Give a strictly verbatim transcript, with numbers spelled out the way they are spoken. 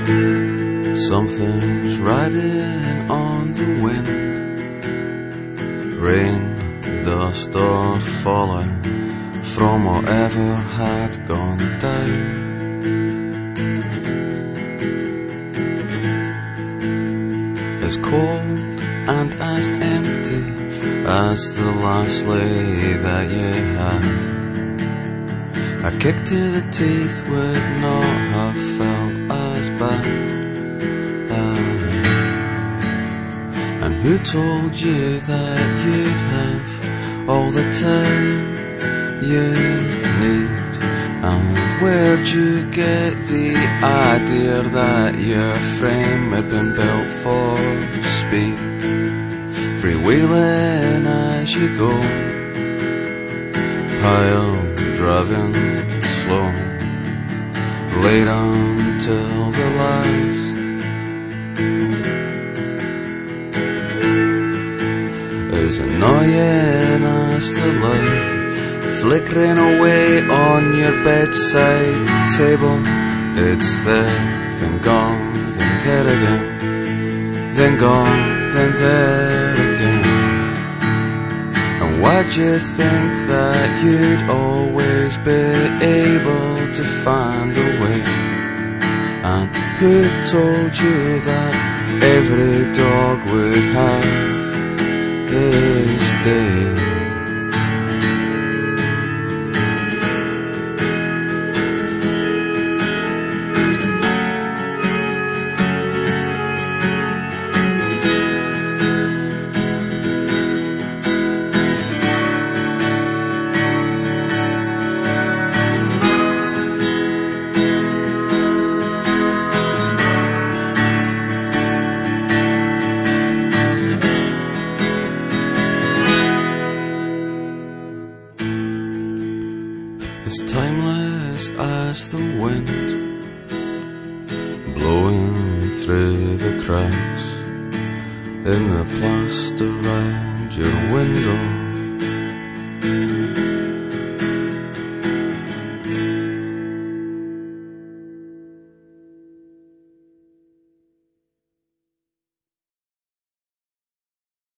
Something's riding on the wind, rain, dust or falling from whatever had gone down. As cold and as empty as the last lay that you had. A kick to the teeth would not have felt as bad. And who told you that you'd have all the time you need? And where'd you get the idea that your frame had been built for speed? Freewheeling as you go, pile driving slow, late until the last. As annoying as the light flickering away on your bedside table, it's there, then gone, then there again, then gone, then there again. And why'd you think that you'd always be able to find a way? And who told you that every dog would have his day? As timeless as the wind blowing through the cracks in the plaster around your window.